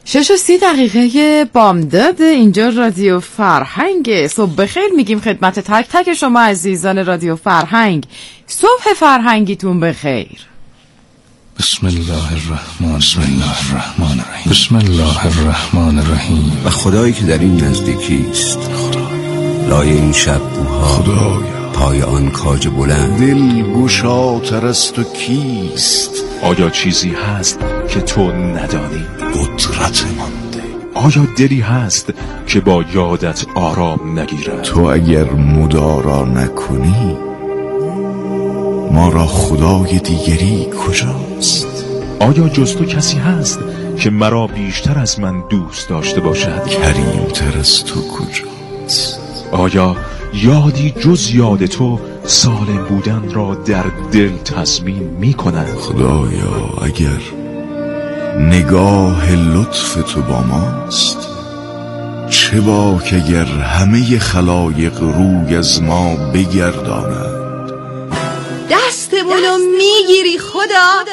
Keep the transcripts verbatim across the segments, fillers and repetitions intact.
شش و سی دقیقه بامداد، اینجا رادیو فرهنگ. صبح بخیر میگیم خدمت تک تک شما عزیزان رادیو فرهنگ. صبح فرهنگیتون بخیر. بسم الله الرحمن بسم الله الرحمن الرحیم بسم الله الرحمن الرحیم. و خدایی که در این نزدیکی است، خدا لای این شب اوها، خدایا پای آن کاج بلند، دل گشاتر است و کیست؟ آیا چیزی هست که تو ندانی؟ قدرت مانده. آیا دلی هست که با یادت آرام نگیرد؟ تو اگر مدارا نکنی ما را خدای دیگری کجاست؟ آیا جز تو کسی هست که مرا بیشتر از من دوست داشته باشد؟ کریمتر از تو کجاست؟ آیا یادی جز یاد تو سالم بودن را در دل تضمین می کند؟ خدایا اگر نگاه لطف تو با ماست، چه باک اگر همه خلایق روی از ما بگرداند. دستمونو میگیری خدا.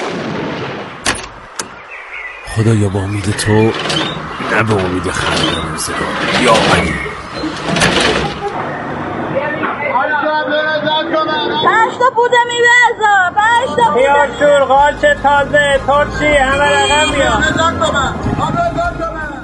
خدایا با امید تو، نه به امید خلق روزگار. یا علی پشتا بوده میوزا پشتا بوده یا شور قاچه تازه ترچی همه رقم بیا نزد با من نزد با من.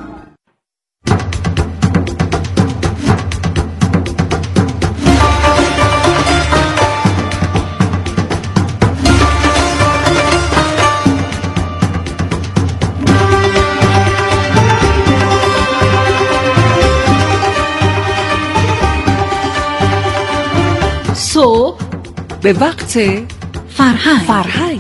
صبح به وقت فرهنگ فرهنگ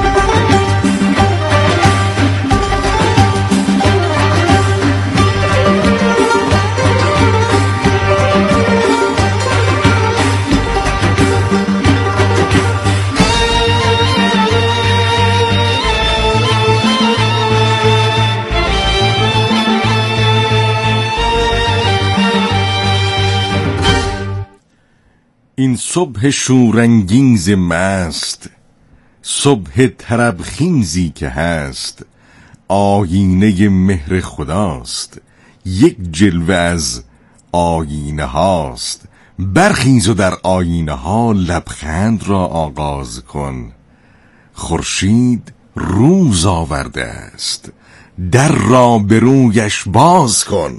این صبح شورانگیز مست، صبح طربخیزی که هست، آیینه مهر خداست، یک جلوه از آیینه هاست. برخیز و در آیینه ها لبخند را آغاز کن. خورشید روز آورده است، در را به رویش باز کن.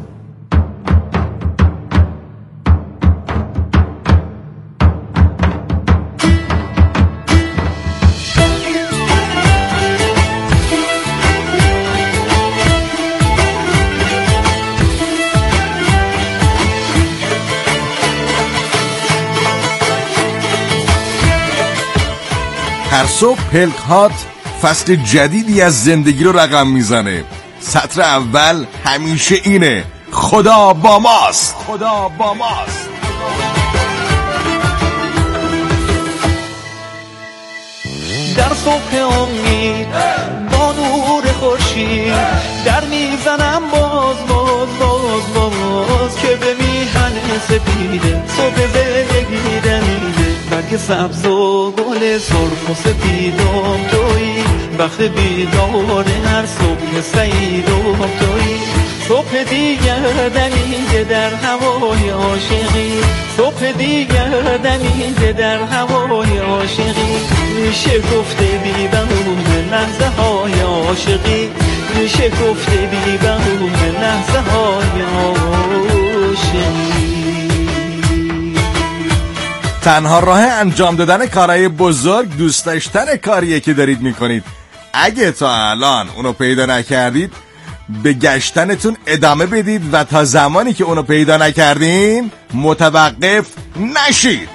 هر صبح پلک هات فصل جدیدی از زندگی رو رقم میزنه. سطر اول همیشه اینه: خدا با ماست، خدا با ماست. در صبح امید با نور خورشید در میزنم باز باز باز باز که به میهن سپیده صبح زندگی دمیده. برگ سبز و گل سرخ و سپیدم تویی، وقت بیدار هر صبح سعیدم تویی. صبح دیگر دمیده در هوای عاشقی، صبح دیگر دمیده در هوای عاشقی. میشه گفته بی بهونه لحظه های عاشقی، میشه گفته بی بهونه لحظه های عاشقی. تنها راه انجام دادن کارهای بزرگ دوست داشتن کاریه که دارید میکنید. اگه تا الان اونو پیدا نکردید، به گشتنتون ادامه بدید و تا زمانی که اونو پیدا نکردین متوقف نشید.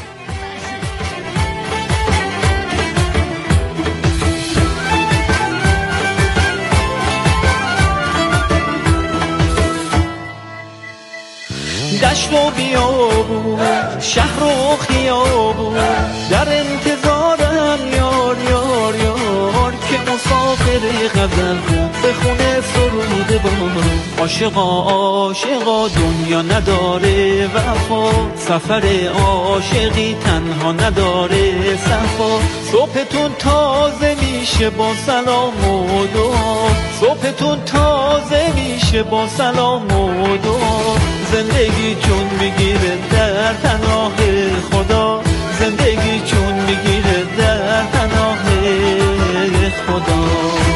دشت و بیابون، شهر و خیابون، در انتظارم یار یار یار که مسافر غزل کن به خونه سرود بار. عاشقا عاشقا دنیا نداره وفا، سفر عاشقی تنها نداره صفا. صبحتون تازه میشه با سلام و دعا، صبحتون تازه میشه با سلام و دعا، زندگی جون میگیره در پناه خدا، زندگی جون میگیره در پناه خدا.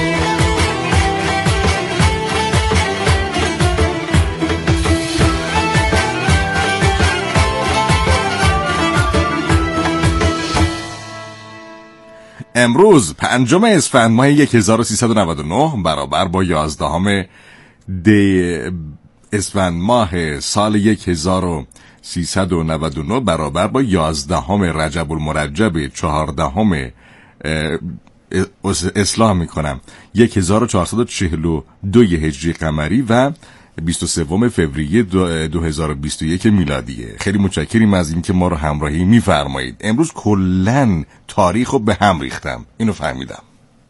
امروز پنجم اسفند ماه هزار و سیصد و نود و نه برابر با یازدهم دی اسفند ماه سال هزار و سیصد و نود و نه برابر با یازدهم رجب المرجب چهاردهم اصلاح میکنم هزار و چهارصد و چهل و دو هجری قمری و بیست و سوم فوریه دو هزار و بیست و یک میلادیه. خیلی متشکریم از این که ما رو همراهی میفرمایید. امروز کلن تاریخ رو به هم ریختم، اینو فهمیدم.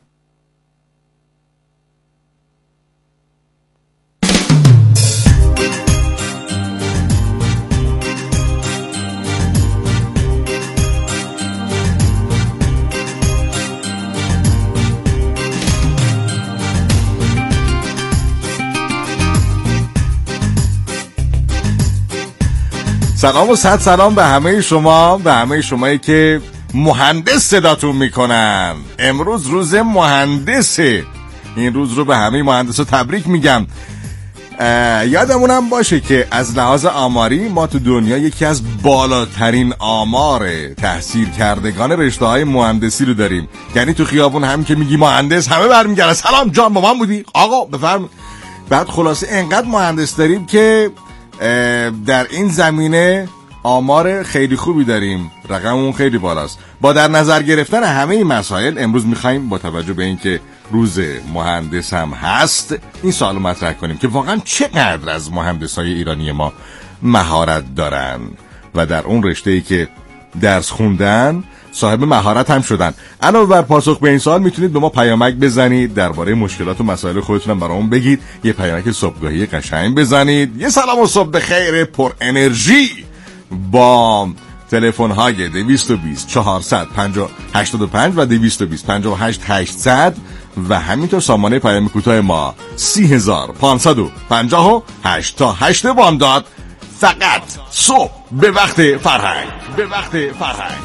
سلام و صد سلام به همه شما، به همه شمایی که مهندس صداتون میکنن. امروز روز مهندسه. این روز رو به همه مهندسا تبریک میگم. یادمونم باشه که از لحاظ آماری ما تو دنیا یکی از بالاترین آمار تحصیل کردگان رشته های مهندسی رو داریم. یعنی تو خیابون هم که میگی مهندس همه برمیگردن سلام جان با من بودی آقا بفرم. بعد خلاصه انقدر مهندس داریم که در این زمینه آمار خیلی خوبی داریم، رقممون خیلی بالاست. با در نظر گرفتن همه این مسائل امروز میخوایم با توجه به اینکه روز مهندس هم هست این سوال رو مطرح کنیم که واقعا چقدر از مهندسای ایرانی ما مهارت دارن و در اون رشته‌ای که درس خوندن صاحب مهارت هم شدن. علاوه بر پاسخ به این سوال میتونید به ما پیامک بزنید، درباره مشکلات و مسائل خودتون هم برامون بگید، یه پیامک صبحگاهی قشنگ بزنید، یه سلام و صبح بخیر پر انرژی با تلفن های دویست و بیست چهارصد پنجاه هشتاد و پنج و دویست و بیست پنجاه و هشت هشتصد و همینطور سامانه پیام کوتاه ما سی هزار پانصد و پنجاه و هشت تا هشت بامداد. فقط صبح به وقت فرهنگ، به وقت فرهنگ.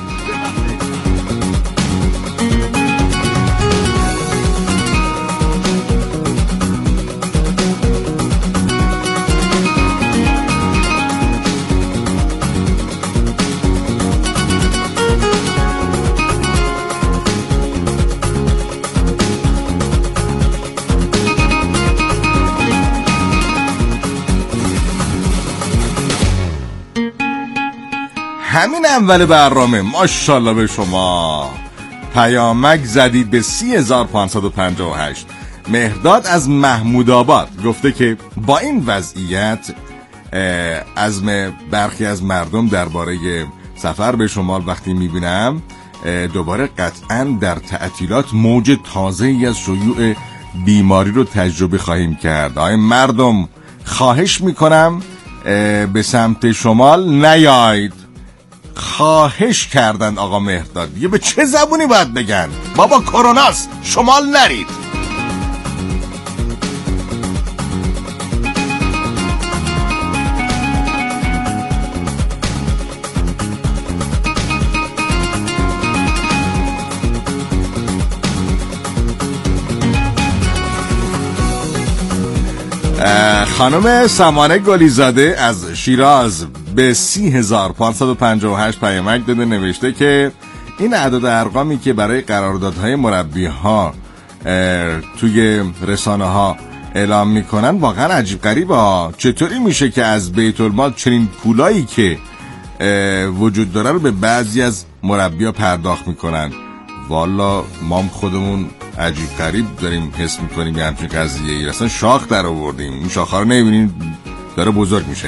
همین اول برنامه ماشاءالله به شما پیامک زدید به سی هزار پانصد و پنجاه و هشت. مهرداد از محمود آباد گفته که با این وضعیت عزم برخی از مردم درباره سفر به شمال وقتی میبینم دوباره قطعا در تعطیلات موج تازه‌ای از شیوع بیماری رو تجربه خواهیم کرد. آقای مردم خواهش میکنم به سمت شمال نیایید. خواهش کردن آقا مهرداد. دیگه به چه زبونی باید بگن؟ بابا کروناست شمال نرید. خانم سمانه گلیزاده از شیراز به سی هزار پانصد و پنجاه و هشت پیامک داده، نوشته که این اعداد ارقامی که برای قراردادهای مربی ها توی رسانه ها اعلام میکنن واقعا عجیب غریبه ها. چطوری میشه که از بیت المال چنین پولایی که وجود داره رو به بعضی از مربی ها پرداخت میکنن؟ والا ما خودمون عجیب غریب داریم حس میکنیم یه همچین قضیه ای. اصلا شاخ در آوردیم، این شاخ ها رو نمیبینیم داره بزرگ میشه.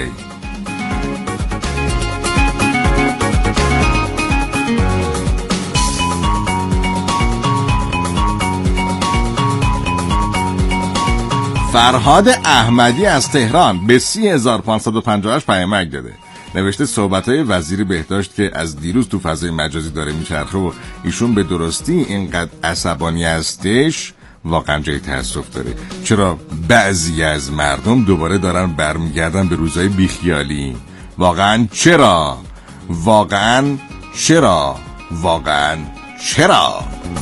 فرهاد احمدی از تهران به سی هزار پانصد و پنجاه و هشت پیامک داده، نوشته صحبت‌های وزیر بهداشت که از دیروز تو فضای مجازی داره میچرخه و ایشون به درستی اینقدر عصبانی هستش واقعا جای تأسف داره. چرا بعضی از مردم دوباره دارن برمیگردن به روزهای بیخیالی؟ واقعا چرا؟ واقعا چرا؟ واقعا چرا؟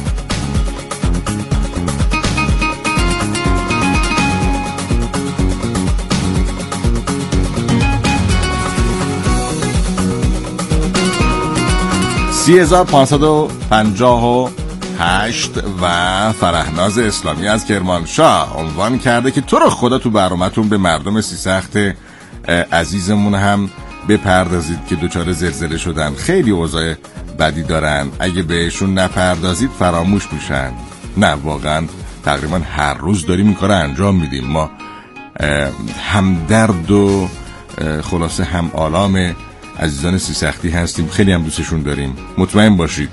سی هزار پانصد و پنجاه و هشت و فرهناز اسلامی از کرمانشاه عنوان کرده که تو رو خدا تو برنامه‌تون به مردم سیسخت عزیزمون هم بپردازید که دوچار زلزله شدن، خیلی اوضاع بدی دارن، اگه بهشون نپردازید فراموش میشن. نه واقعا تقریبا هر روز داریم این کار انجام میدیم. ما همدرد و خلاصه هم آلام عزیزان سیسختی هستیم، خیلی هم دوستشون داریم، مطمئن باشید.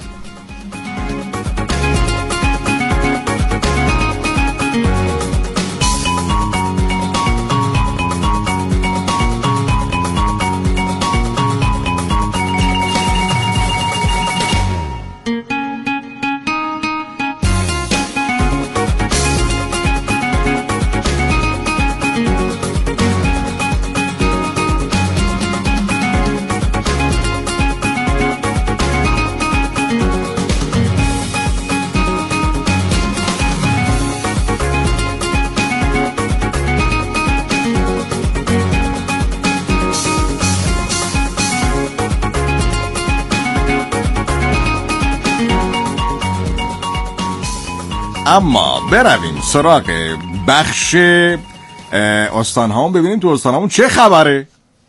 اما برویم سراغ بخش استان هامون، ببینیم تو استان هامون چه خبره.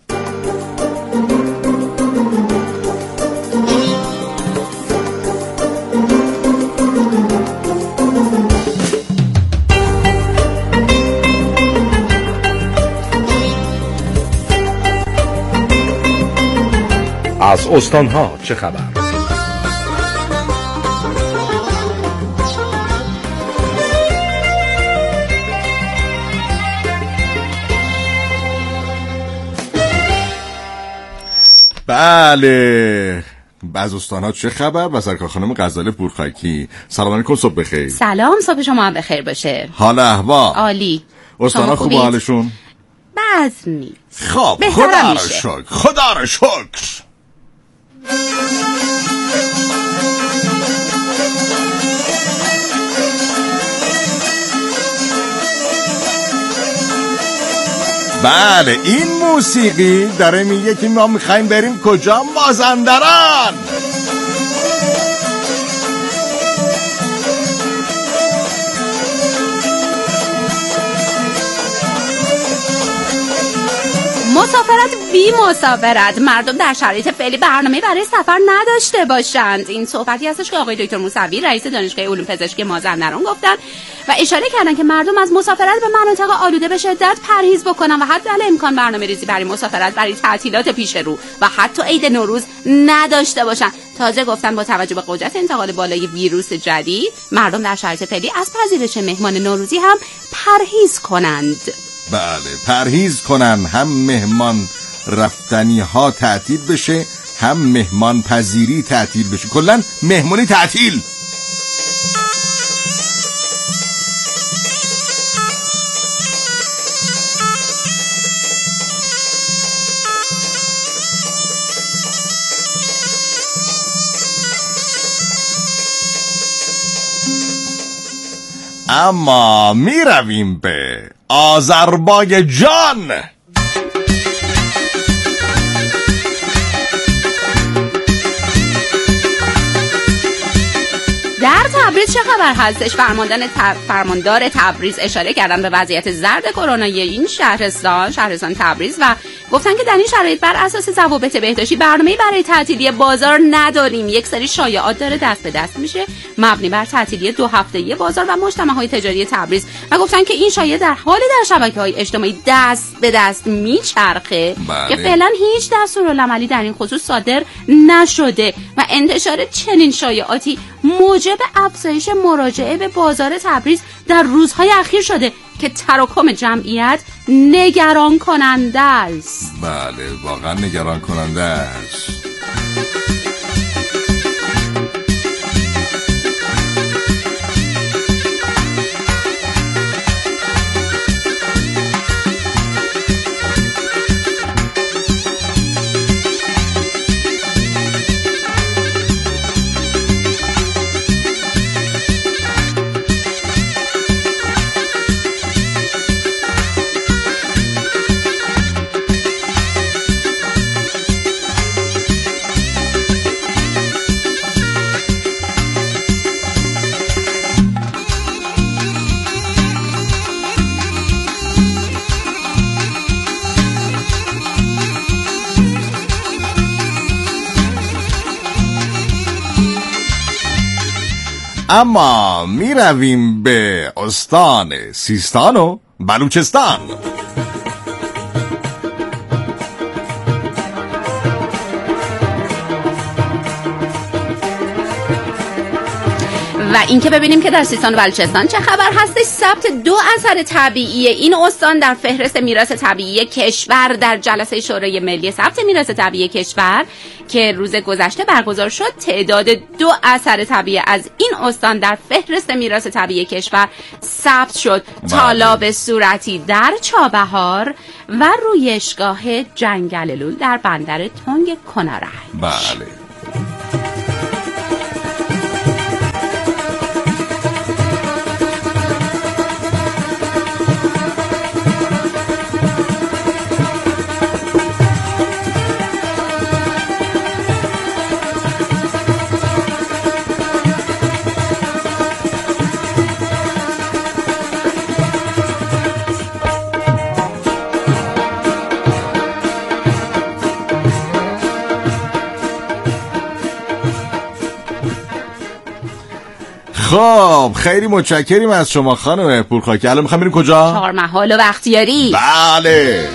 از استان ها چه خبر؟ بله، از استان‌ها چه خبر؟ و سرکار خانم غزاله پورخاکی. سلام علیکم، صبح بخیر. سلام، صبح شما هم بخیر باشه. حال احوال عالی. استان‌ها خوبه حالشون؟ بد نیست. خب خدا رو شکر، خدا رو شکر. بله، این موسیقی داره میگه که ما میخوایم بریم کجا؟ مازندران. مسافرت بی مسافرت، مردم در شرایط فعلی برنامه برای سفر نداشته باشند. این صحبتی هستش که آقای دکتر موسوی رئیس دانشگاه علوم پزشکی مازندران گفتن و اشاره کردن که مردم از مسافرت به مناطق آلوده به شدت پرهیز بکنن و حتی امکان برنامه ریزی برای مسافرت برای تعطیلات پیش رو و حتی عید نوروز نداشته باشن. تازه گفتن با توجه به قدرت انتقال بالای ویروس جدید، مردم در شرایط فعلی از پذیرش مهمان نوروزی هم پرهیز کنند. بله، پرهیز کنن، هم مهمان رفتنی ها تعطیل بشه، هم مهمان پذیری تعطیل بشه، کلن مهمونی تعطیل. اما می رویم به آذربایجان. در تبریز چه خبر هستش؟ فرماندار تب... فرماندار تبریز اشاره کردن به وضعیت زرد کرونایی این شهرستان شهرستان تبریز و گفتن که در این شرایط بر اساس ضوابط بهداشتی برنامه‌ای برای تعطیلی بازار نداریم. یک سری شایعات داره دست به دست میشه مبنی بر تعطیلی دو هفته‌ای بازار و مجتمع‌های تجاری تبریز و گفتن که این شایعه در حال در شبکه‌های اجتماعی دست به دست میچرخه که فعلا هیچ دستورالعملی در این خصوص صادر نشده و انتشار چنین شایعاتی موجب افزایش مراجعه به بازار تبریز در روزهای اخیر شده که تراکم جمعیت نگران کننده است. بله، واقعا نگران کننده است. اما می رویم به استان سیستان و بلوچستان. و اینکه ببینیم که در سیستان و بلوچستان چه خبر هستش. ثبت دو اثر طبیعی این استان در فهرست میراث طبیعی کشور در جلسه شورای ملی ثبت میراث طبیعی کشور که روز گذشته برگزار شد، تعداد دو اثر طبیعی از این استان در فهرست میراث طبیعی کشور ثبت شد. تالاب صورتی در چابهار و رویشگاه جنگل لول در بندر تنگ کنارنج. بله. خب خیلی متشکریم از شما خانم پورخاکی. الان میخوام بریم کجا؟ چهارمحال و بختیاری. بله.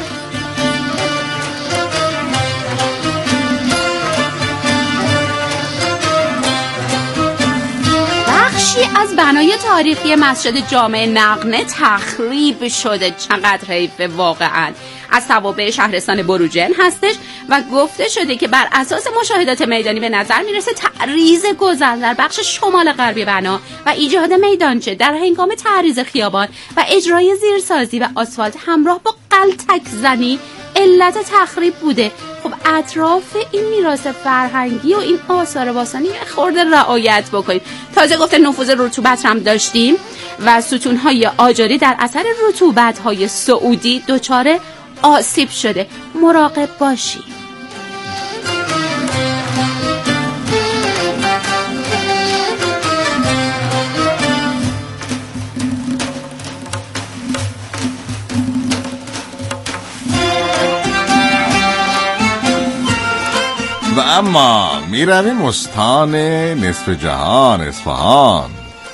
بخشی از بنای تاریخی مسجد جامع نقنه تخریب شده. چقدر حیفه واقعا. از توابع شهرستان بروجرد هستش و گفته شده که بر اساس مشاهدات میدانی به نظر میرسه تعریض گذر در بخش شمال غربی بنا و ایجاد میدانچه در هنگام تعریض خیابان و اجرای زیرسازی و آسفالت همراه با غلطک زنی علت تخریب بوده. خب اطراف این میراث فرهنگی و این آثار باستانی خورده رعایت بکنیم. تازه گفته نفوذ رطوبت هم داشتیم و ستونهای آجری در اثر رطوبت‌های سعودی دچار آسیب شده. مراقب باشی. و اما می رویم استان نصف جهان اصفهان.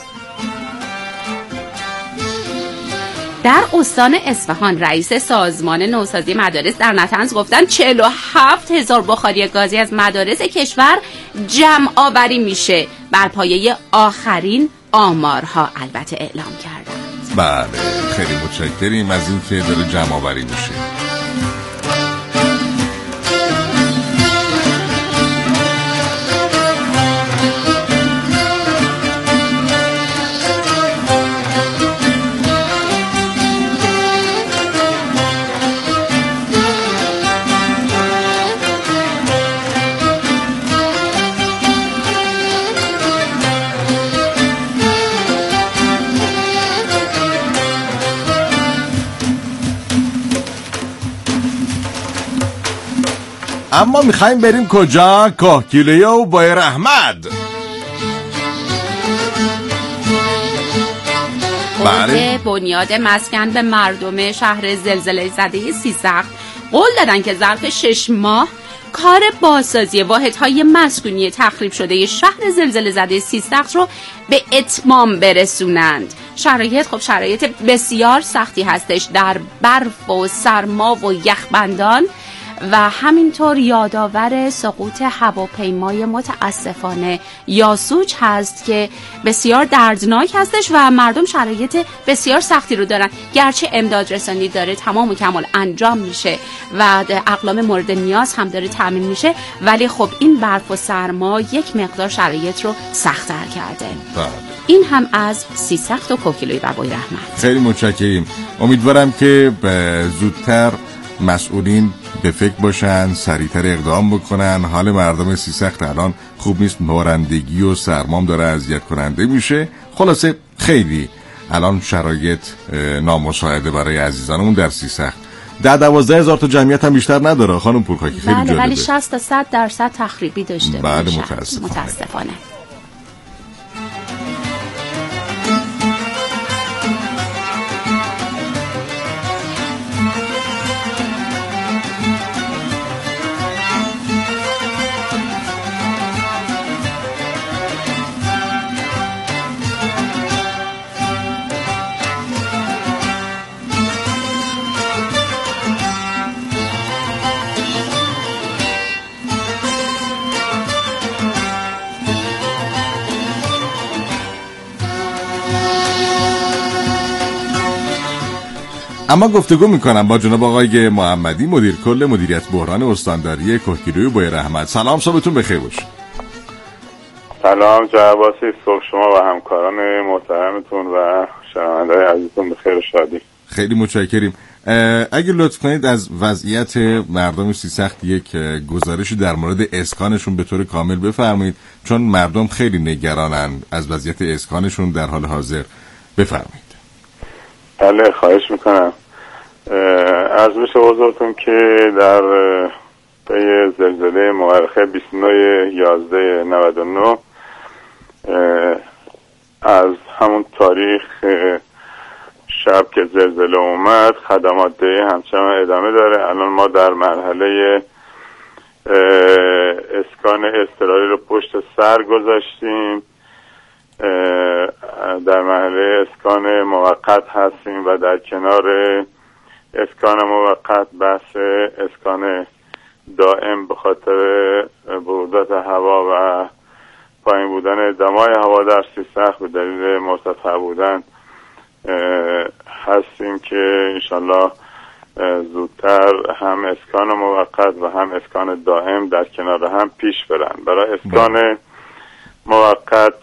در استان اصفهان رئیس سازمان نوسازی مدارس در نطنز گفتن چهل و هفت هزار بخاری گازی از مدارس کشور جمع آوری میشه. بر پایه آخرین آمارها البته اعلام کردند. بله خیلی متشکریم از این که داره جمع آوری میشه. اما میخوایم بریم کجا؟ کهگیلویه و بایر احمد. بله. بنیاد مسکن به مردم شهر زلزله زده سیستان قول دادن که ظرف شش ماه کار بازسازی واحدهای مسکونی تخریب شده شهر زلزله زده سیستان رو به اتمام برسونند. شرایط خب شرایط بسیار سختی هستش در برف و سرما و یخبندان و همینطور یادآور سقوط هواپیمای متاسفانه یاسوج هست که بسیار دردناک هستش و مردم شرایط بسیار سختی رو دارن. گرچه امداد رسانی داره تمام و کمال انجام میشه و اقلام مورد نیاز هم داره تامین میشه، ولی خب این برف و سرما یک مقدار شرایط رو سخت‌تر کرده. بله. این هم از سیستان و کهگیلویه و بایر احمد. خیلی متشکریم. امیدوارم که زودتر مسئولین به فکر باشن، سریعتر اقدام بکنن. حال مردم سیستان الان خوب نیست، بارندگی و سرمام داره اذیت کننده میشه. خلاصه خیلی الان شرایط نامساعده برای عزیزانمون در سیستان. ده دوازده هزار تا جمعیت هم بیشتر نداره خانم پورخاکی. خیلی بله، جالبه. ولی شصت تا صد درصد تخریبی داشته. بله متاسفانه. متاسفانه. اما گفتگو میکنم با جناب آقای محمدی، مدیر کل مدیریت بحران استانداری کهگیلوی بوی رحمت. سلام، صبحتون بخیر باشه. سلام جناب عباسی، صبح شما و همکاران محترمتون و شنونده‌های عزیزتون بخیر و شادی. خیلی متشکریم. اگه لطف کنید از وضعیت مردم سیستان یک گزارشی در مورد اسکانشون به طور کامل بفرمایید، چون مردم خیلی نگرانن از وضعیت اسکانشون در حال حاضر. بفرمایید. بله خواهش میکنم. عرض بشه حضورتون که در پی زلزله مورخه بیست و نه یازده نود و نه از همون تاریخ شب که زلزله اومد خدمات دهی همچنان ادامه داره. الان ما در مرحله اسکان اضطراری رو پشت سر گذاشتیم، در مرحله اسکان موقت هستیم و در کنار اسکان موقت بحث اسکان دائم به خاطر بروزات هوا و پایین بودن دمای هوا در سیستان به دلیل مرتفع بودن هستیم که انشالله زودتر هم اسکان موقت و هم اسکان دائم در کنار هم پیش برن. برای اسکان موقت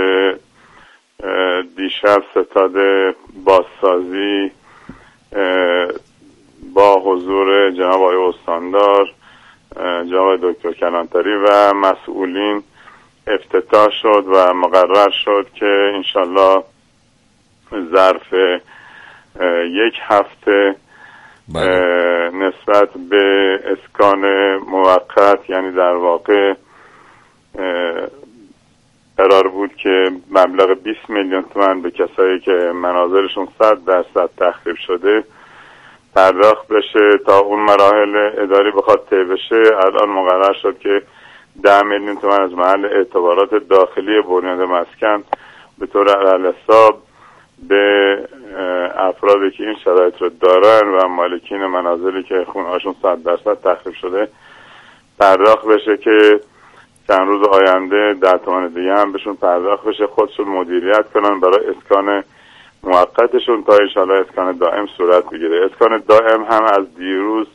دیشب ستاد بازسازی با حضور جناب آقای استاندار، جناب دکتر کلانتری و مسئولین افتتاح شد و مقرر شد که انشالله ظرف یک هفته نسبت به اسکان موقت، یعنی در واقع قرار بود که مبلغ بیست میلیون تومان به کسایی که منازلشون صد درصد تخریب شده پرداخت بشه تا اون مراحل اداری بخواد طی بشه. الان مقرر شد که ده میلیون تومان از محل اعتبارات داخلی بنیاد مسکن به طور علالحساب به افرادی که این شرایط رو دارن و مالکین منازلی که خونهاشون صد درصد تخریب شده پرداخت بشه که چند روز آینده در توان دیگه هم بهشون پرداخت بشه، خودشون مدیریت کنن برای اسکان موقتشون تا انشالله اسکان دائم صورت بگیره. اسکان دائم هم از دیروز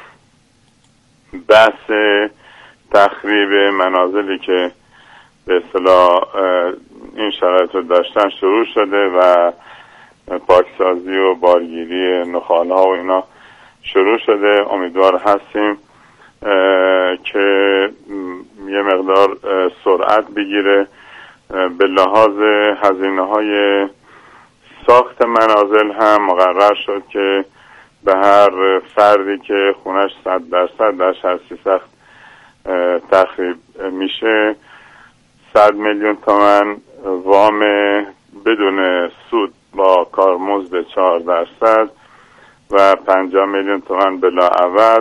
بحث تخریب منازلی که به اصطلاح این شرایط رو داشتن شروع شده و پاکسازی و بارگیری نخال‌ها و اینا شروع شده. امیدوار هستیم که یه مقدار سرعت بگیره. به لحاظ هزینه‌های ساخت منازل هم مقرر شد که به هر فردی که خونش صد درصد در شهر سیستان تخریب میشه صد میلیون تومان وام بدون سود با کارمزد چهار درصد و پنجاه میلیون تومان بلا عوض.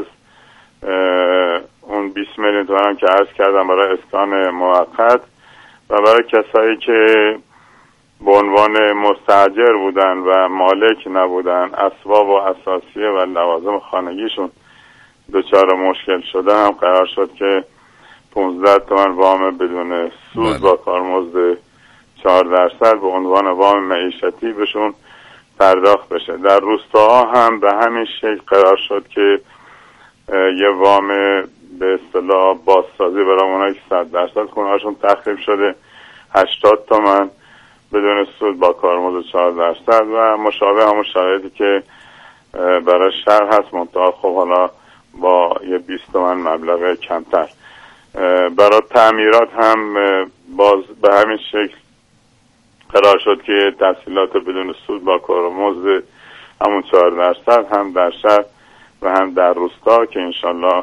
اون بیست میلیون تومان هم که عرض کردم برای اسکان موقت و برای کسایی که به عنوان مستاجر بودن و مالک نبودن، اسباب و اساسیه و لوازم خانگیشون دچار مشکل شده هم قرار شد که پانزده تومان وام بدون سود با کارمزد چهار درصد به عنوان وام معیشتی بهشون پرداخت بشه. در روستاها هم به همین شکل قرار شد که یه وام به اصطلاح بازسازی برای اونایی که صد درصد خونهاشون تخریب شده هشتاد تومان بدون سود با کارمزد چهار درصد و مشابه همون شرایطی که برای شهر هست منتها خب حالا با یه بیست تومان مبلغ کمتر. برای تعمیرات هم باز به همین شکل قرار شد که تسهیلات بدون سود با کارمزد همون چهار درصد هم در شهر و هم در روستا که انشالله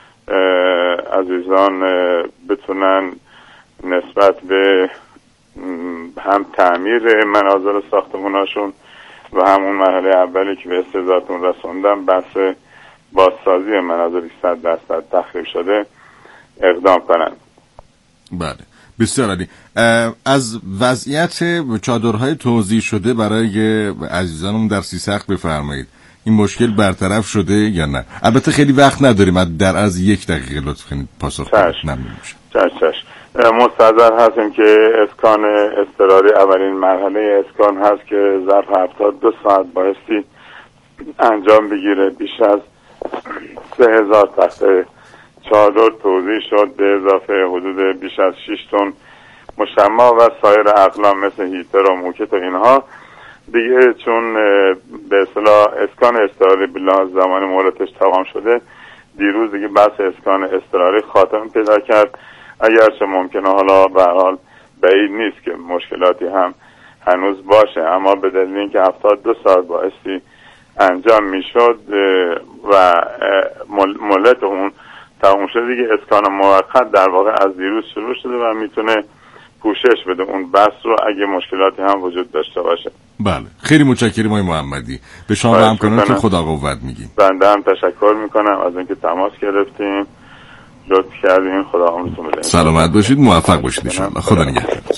عزیزان بتونن نسبت به هم تعمیر منازل ساختموناشون و همون مرحله اولی که به استعدادتون رسوندم بحث بازسازی منازلی صد درصد تخریب شده اقدام کنند. بله بسیار عالی. از وضعیت چادرهای توزیع شده برای عزیزانم در سیسخ بفرمایید. این مشکل برطرف شده یا نه؟ البته خیلی وقت نداریم، در از یک دقیقه لطف کنید پاسخ بدید. ممنون میشم. چش چش مستحضر هستیم که اسکان اضطراری اولین مرحله اسکان هست که ظرف هفتاد و دو ساعت بایستی انجام بگیره. بیش از سه هزار تخته چادر توزیع شد به اضافه حدود بیش از شش تن مشمع و سایر اقلام مثل هیتر و موکت و اینها دیگه، چون به اصطلاح اسکان اضطراری بلا زمان مهلتش تمام شده، دیروز دیگه بحث اسکان اضطراری خاتمه پیدا کرد. اگرچه ممکنه حالا به هر حال بعید نیست که مشکلاتی هم هنوز باشه، اما به دلیل اینکه هفتاد دو ساعت بایستی انجام میشد و مهلت اون تمام شده، دیگه اسکان موقت در واقع از دیروز شروع شده و میتونه پوشش بده اون بحث رو اگه مشکلاتی هم وجود داشته باشه. بله، خیلی متشکرم آقای محمدی. به شما و همکارانتون خدا قوت میگیم. بنده هم تشکر میکنم از اینکه تماس گرفتیم، لطف کردین. خدا عمرتون بده. سلامت باشید، موفق باشید ان شاء الله. خدا نگهدار.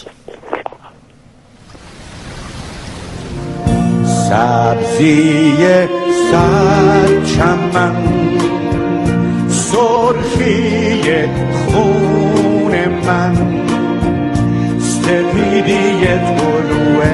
سبزی سر چمن، سرخی خون من، سپیدی طلوع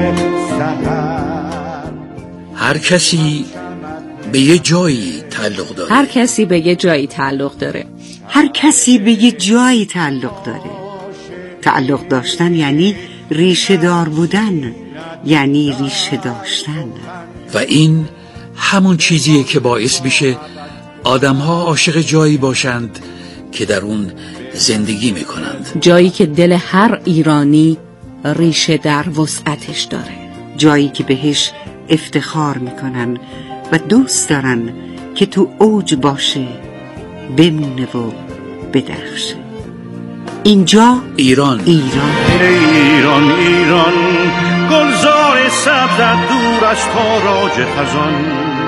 سحر. هر کسی به یه جایی تعلق داره. هر کسی به یه جایی تعلق داره. هر کسی به یه جایی تعلق داره. تعلق داشتن یعنی ریشه دار بودن، یعنی ریشه داشتن. و این همون چیزیه که باعث میشه آدم‌ها عاشق جایی باشند که در اون زندگی میکنند. جایی که دل هر ایرانی ریشه در وسعتش داره. جایی که بهش افتخار میکنن و دوست دارن که تو اوج باشه، بمونه و بدرخشه. اینجا ایران. ایران ایران ایران گلزار سبز دور از تاراج خزان،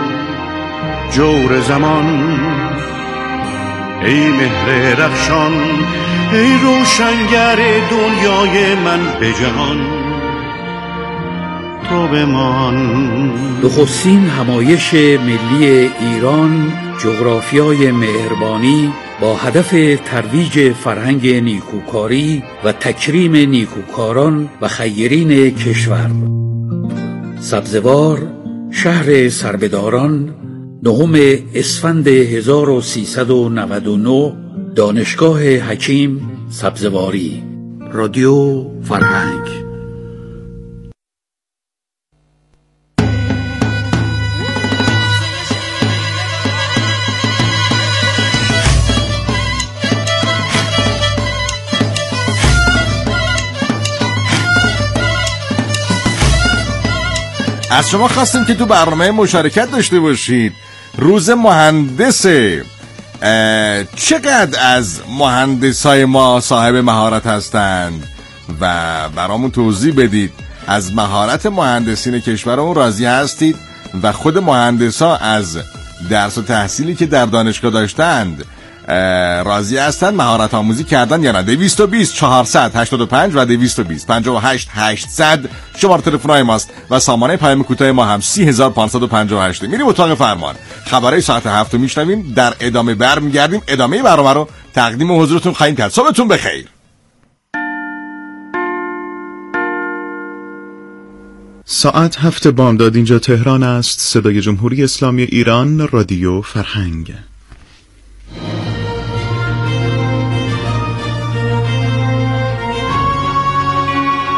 جور زمان ای مهر رخشان، ای روشنگر دنیای من به جهان، تو بمان. نخستین همایش ملی ایران، جغرافیای مهربانی با هدف ترویج فرهنگ نیکوکاری و تکریم نیکوکاران و خیرین کشور. سبزوار، شهر سربداران، نهم اسفند هزار و سیصد و نود و نه، دانشگاه حکیم سبزواری. رادیو فرهنگ. از شما خواستیم که تو برنامه مشارکت داشته باشید. روز مهندسه. چقدر از مهندسای ما صاحب مهارت هستند و برامون توضیح بدید. از مهارت مهندسین کشورمون راضی هستید و خود مهندسا از درس و تحصیلی که در دانشگاه داشتند راضی هستند، مهارت آموزی کردن یا نه؟ دویست و بیست چهارصد هشتاد و پنج و دویست و بیست پنجاه و هشت هشتصد شماره تلفن‌های ماست و سامانه پیام کوتاه ما هم سی هزار و پانصد و پنجاه و هشت. میریم اتاق فرمان، خبرهای ساعت هفت رو میشنویم، در ادامه برمیگردیم، ادامه برنامه رو تقدیم حضورتون خواهیم کرد. صبحتون بخیر. ساعت هفت بامداد، اینجا تهران است. صدای جمهوری اسلامی ایران، رادیو فرهنگ.